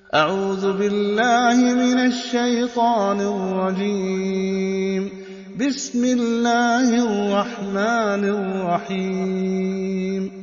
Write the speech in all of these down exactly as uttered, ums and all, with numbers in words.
أعوذ بالله من الشيطان الرجيم. بسم الله الرحمن الرحيم.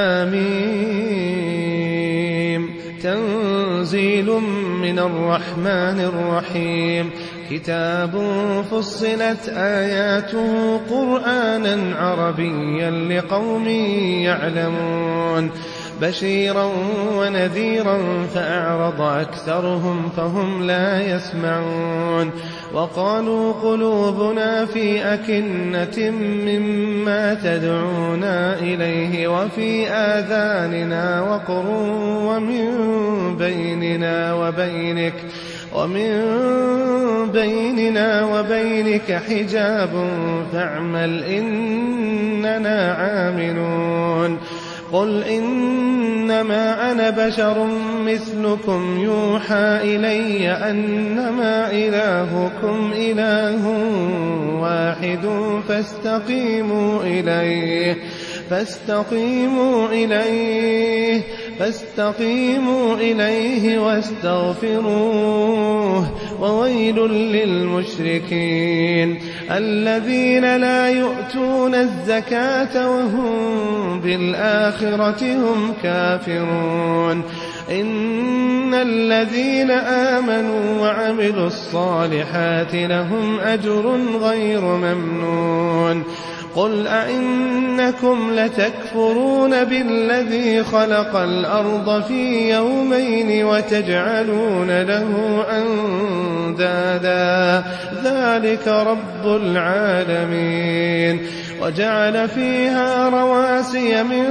حميم. تنزيل من الرحمن الرحيم. كتاب فصلت آياته قرآنا عربيا لقوم يعلمون بشيرا ونذيرا فأعرض أكثرهم فهم لا يسمعون وقالوا قلوبنا في أكنة مما تدعونا إليه وفي آذاننا وقر ومن بيننا وبينك ومن بيننا وبينك حجاب فاعمل إننا عاملون. قل إنما أنا بشر مثلكم يوحى إلي أنما إلهكم إله واحد فاستقيموا إليه فاستقيموا إليه فاستقيموا إليه واستغفروه وويل للمشركين الذين لا يؤتون الزكاة وهم بالآخرة هم كافرون. إن الذين آمنوا وعملوا الصالحات لهم أجر غير ممنون. قل أئنكم لتكفرون بالذي خلق الأرض في يومين وتجعلون له أندادا ذلك رب العالمين. وجعل فيها رواسي من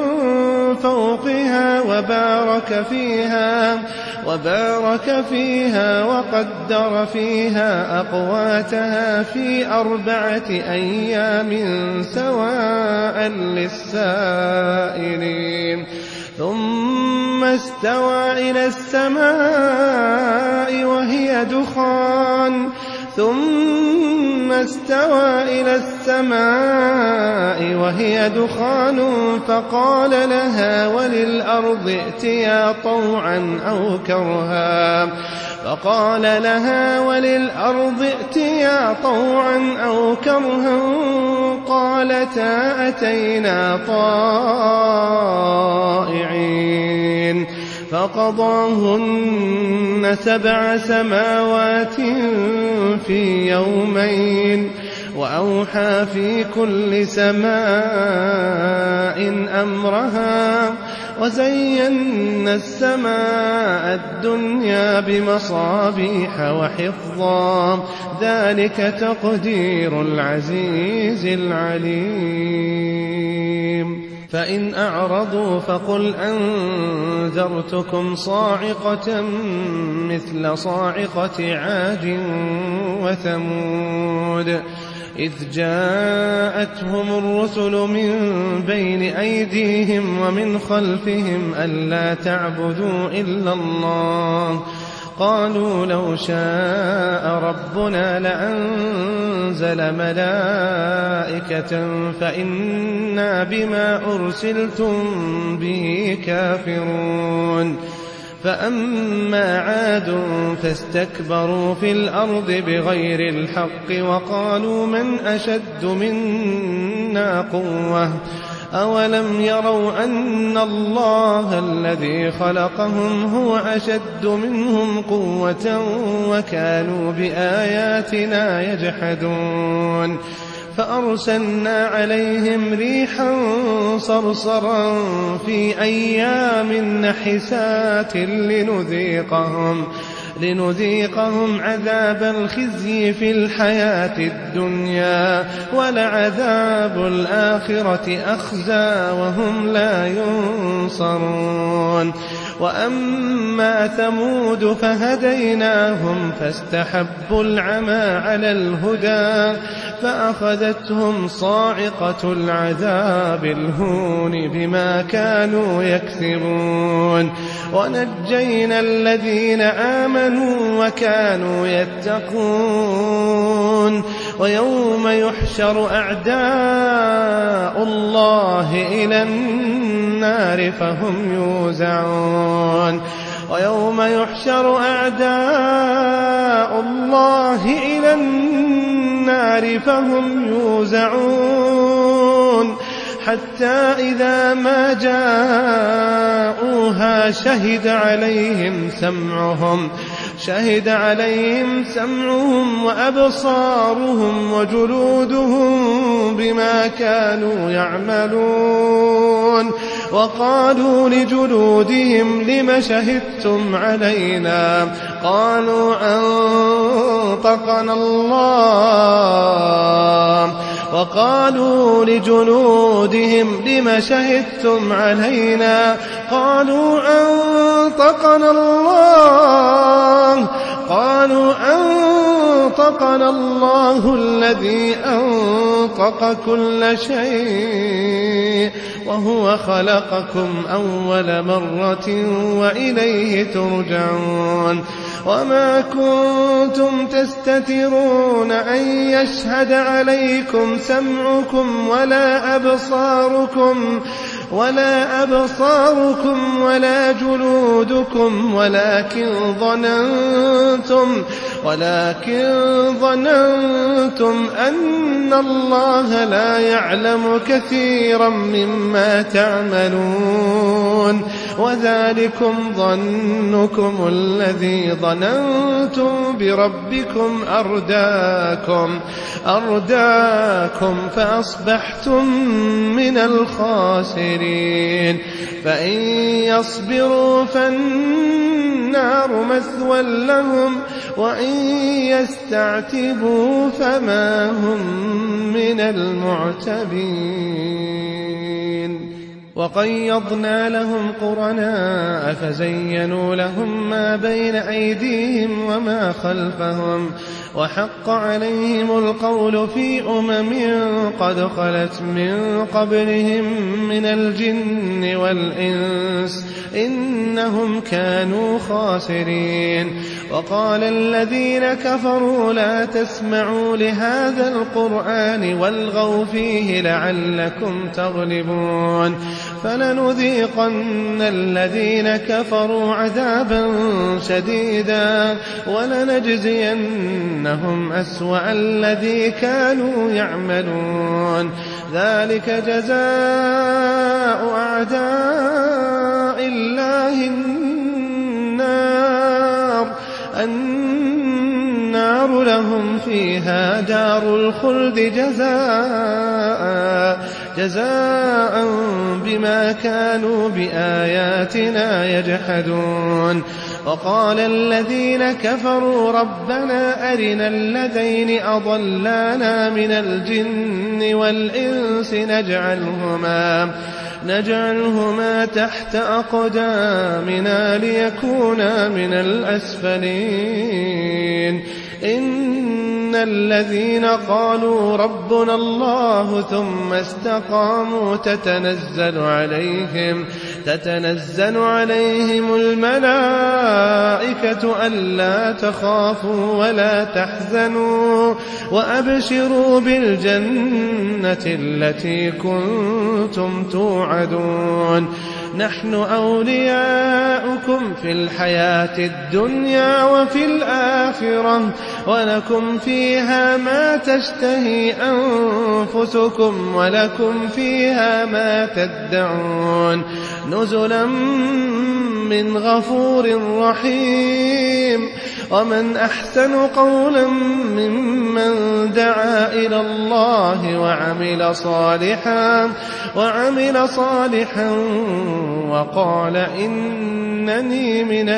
فوقها وبارك فيها وبارك فيها وقدر فيها أقواتها في أربعة أيام سواء للسائلين. ثم استوى إلى السماء وهي دخان ثم استوى إلى السماء وهي دخان فقال لها وللأرض ائتيا طوعا أو كرها فقال لها وللأرض ائتيا طوعا أو كرها قالتا أتينا طائعين. فقضاهن سبع سماوات في يومين وأوحى في كل سماء أمرها وزينا السماء الدنيا بمصابيح وحفظا ذلك تقدير العزيز العليم. فإن أعرضوا فقل أنذرتكم صاعقة مثل صاعقة عاد وثمود إذ جاءتهم الرسل من بين أيديهم ومن خلفهم ألا تعبدوا إلا الله قالوا لو شاء ربنا لأنزل ملائكة فإنا بما أرسلتم به كافرون. فأما عاد فاستكبروا في الأرض بغير الحق وقالوا من أشد منا قوة أولم يروا أن الله الذي خلقهم هو أشد منهم قوة وكانوا بآياتنا يجحدون. فأرسلنا عليهم ريحا صرصرا في أيام نحسات لنذيقهم لنذيقهم عذاب الخزي في الحياة الدنيا ولعذاب الآخرة أخزى وهم لا ينصرون. وأما ثمود فهديناهم فاستحبوا العمى على الهدى فأخذتهم صاعقة العذاب الهون بما كانوا يكسبون. ونجينا الذين آمنوا وكانوا يتقون. ويوم يحشر أعداء الله إلى النار فهم يوزعون. ويوم يحشر أعداء الله إلى النار فهم يوزعون حتى إذا ما جاءوها شهد عليهم سمعهم شهد عليهم سمعهم وأبصارهم وجلودهم بما كانوا يعملون وقالوا لجلودهم لم شهدتم علينا قالوا أنطقنا الله وقالوا لجلودهم لم شهدتم علينا قالوا أنطقنا الله قالوا أنطقنا الله الذي أنطق كل شيء وهو خلقكم أول مرة وإليه ترجعون وما كنتم تستترون أن يشهد عليكم سمعكم ولا أبصاركم ولا أبصاركم ولا جلودكم ولكن ظننتم ولكن ظننتم أن الله لا يعلم كثيرا مما تعملون وذلكم ظنكم الذي ظننتم بربكم أرداكم أرداكم فأصبحتم من الخاسرين فإن يصبروا فالنار مثوى لهم وإن يستعتبوا فما هم من المعتبين وقيضنا لهم قرناء فزينوا لهم ما بين أيديهم وما خلفهم وحق عليهم القول في أمم قد خلت من قبلهم من الجن والإنس إنهم كانوا خاسرين وقال الذين كفروا لا تسمعوا لهذا القرآن والغوا فيه لعلكم تغلبون فلنذيقن الذين كفروا عذابا شديدا ولنجزينهم أسوأ الذي كانوا يعملون ذلك جزاء أعداء الله النار النار لهم فيها دار الخلد جزاء جزاء بما كانوا بآياتنا يجحدون وقال الذين كفروا ربنا أرنا الذين أضلانا من الجن والإنس نجعلهما نجعلهما تحت أقدامنا ليكونا من الأسفلين إن الذين قالوا ربنا الله ثم استقاموا تتنزل عليهم تتنزل عليهم الملائكة ألا تخافوا ولا تحزنوا وأبشروا بالجنة التي كنتم توعدون نحن أولياؤكم في الحياة الدنيا وفي الآخرة ولكم فيها ما تشتهي أنفسكم ولكم فيها ما تدعون نزلا من غفور رحيم ومن أحسن قولا ممن دعا إلى الله وعمل صالحا وعمل صالحا وقال إنني من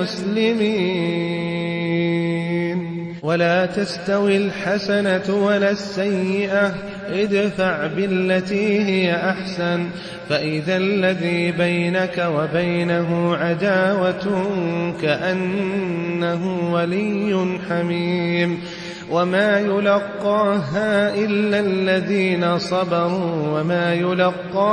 المسلمين ولا تستوي الحسنة ولا السيئة ادفع بالتي هي أحسن فإذا الذي بينك وبينه عداوة كأنه ولي حميم وما يلقاها إلا الذين صبروا وما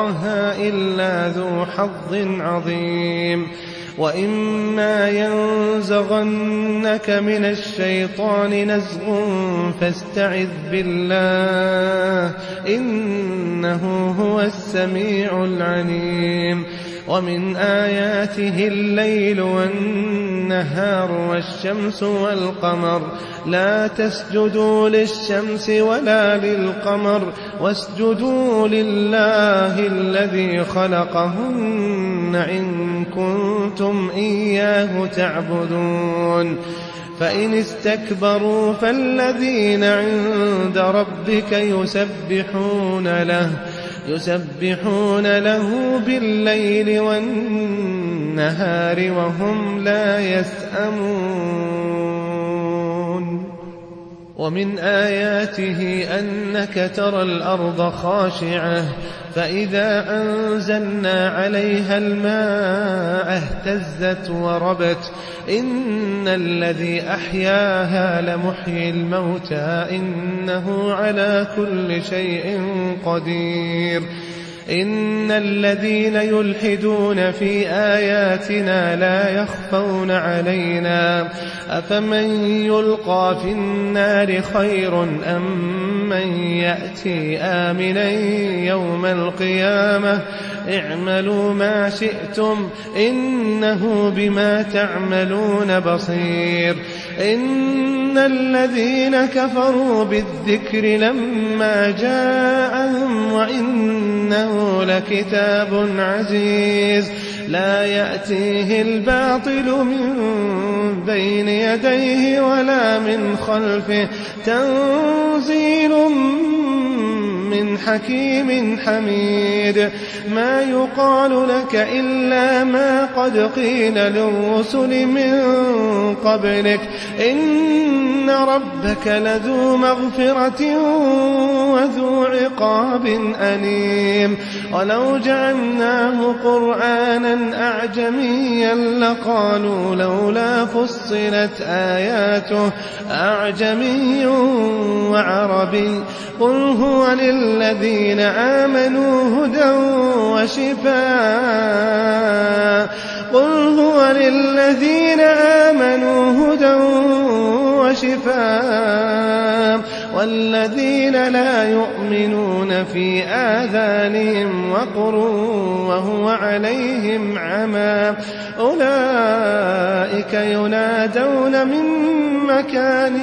يلقاها إلا ذو حظ عظيم وإما ينفعك ينزغنك من الشيطان نزغ فاستعذ بالله إنه هو السميع العليم. ومن آياته الليل والنهار والشمس والقمر لا تسجدوا للشمس ولا للقمر واسجدوا لله الذي خلقهن إن كنتم إياه تعبدون. فإن استكبروا فالذين عند ربك يسبحون له يسبحون له بالليل والنهار وهم لا يسأمون. ومن آياته أنك ترى الأرض خاشعة فإذا أنزلنا عليها الماء اهتزت وربت إن الذي أحياها لمحيي الموتى إنه على كل شيء قدير. إن الذين يلحدون في آياتنا لا يخفون علينا أفمن يلقى في النار خير أم من يأتي آمنا يوم القيامة اعملوا ما شئتم إنه بما تعملون بصير. إن الذين كفروا بالذكر لما جاءهم وإنه لكتاب عزيز لا يأتيه الباطل من بين يديه ولا من خلفه تنزيل من حكيم حميد. ما يقال لك إلا ما قد قيل للرسل من قبلك إن ربك لذو مغفرة وذو عقاب أليم. ولو جعلناه قرآنا أعجميا لقالوا لولا فصلت آياته أعجمي وعربي قل هو للذين آمنوا هدى وشفاء قل هو للذين آمنوا هدى وشفاء والذين لا يؤمنون في آذانهم وقر وهو عليهم عمى أولئك ينادون من مكان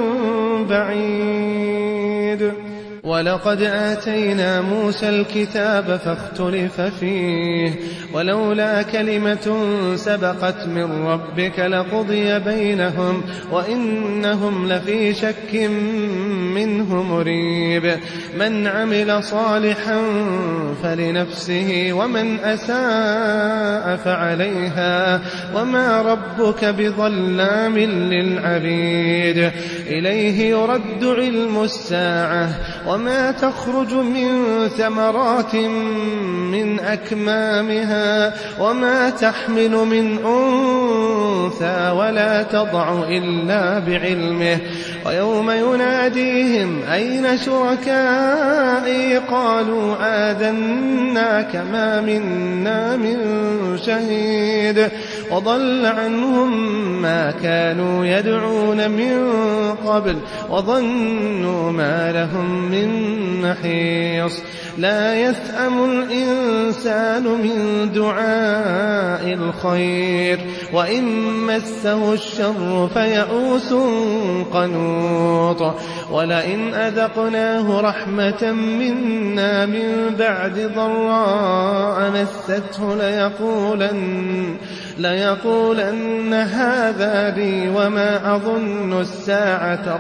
بعيد. ولقد آتينا موسى الكتاب فاختلف فيه ولولا كلمة سبقت من ربك لقضي بينهم وإنهم لفي شك منه مريب. من عمل صالحا فلنفسه ومن أساء فعليها وما ربك بظلام للعبيد. إليه يرد علم الساعة وما تخرج من ثمرات من أكمامها وما تحمل من أنثى ولا تضع إلا بعلمه. ويوم يناديهم أين شركائي قالوا آذناك ما منا من شهيد وضل عنهم ما كانوا يدعون من قبل وظنوا ما لهم من محيص. لا يسأم الإنسان من دعاء الخير وإن مسه الشر فيئوس قنوط. ولئن أذقناه رحمة منا من بعد ضراء مسته ليقولن ليقولن هذا لي وما أظن الساعة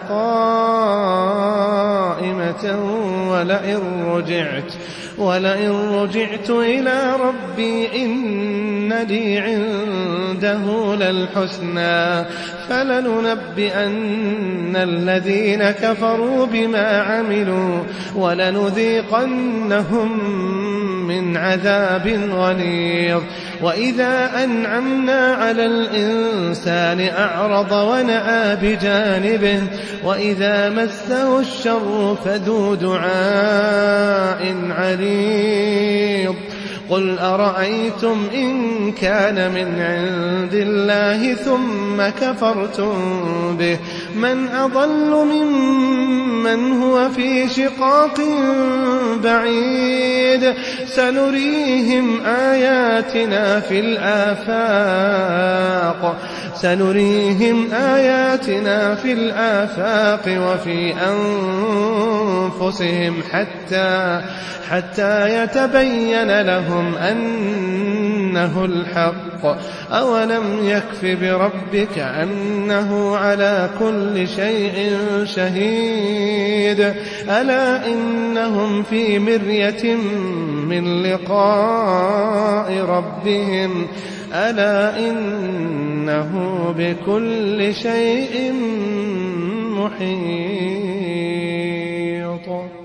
قائمة ولئن رجعت ولئن رجعت إلى ربي إن لي عنده للحسنى فلننبئن الذين كفروا بما عملوا ولنذيقنهم من عذاب غليظ. وإذا أنعمنا على الإنسان أعرض ونأى بجانبه وإذا مسه الشر فذو دعاء عريض. قل أرأيتم إن كان من عند الله ثم كفرتم به من أضل ممن هو في شقاق بعيد سنريهم آياتنا في الآفاق سنريهم آياتنا في الآفاق وفي أنفسهم حتى حتى يتبين لهم أنه الحق أولم يكف بربك أنه على كل شيء شهيد ألا إنهم في مرية من لقاء ربهم ألا إنه بكل شيء محيط.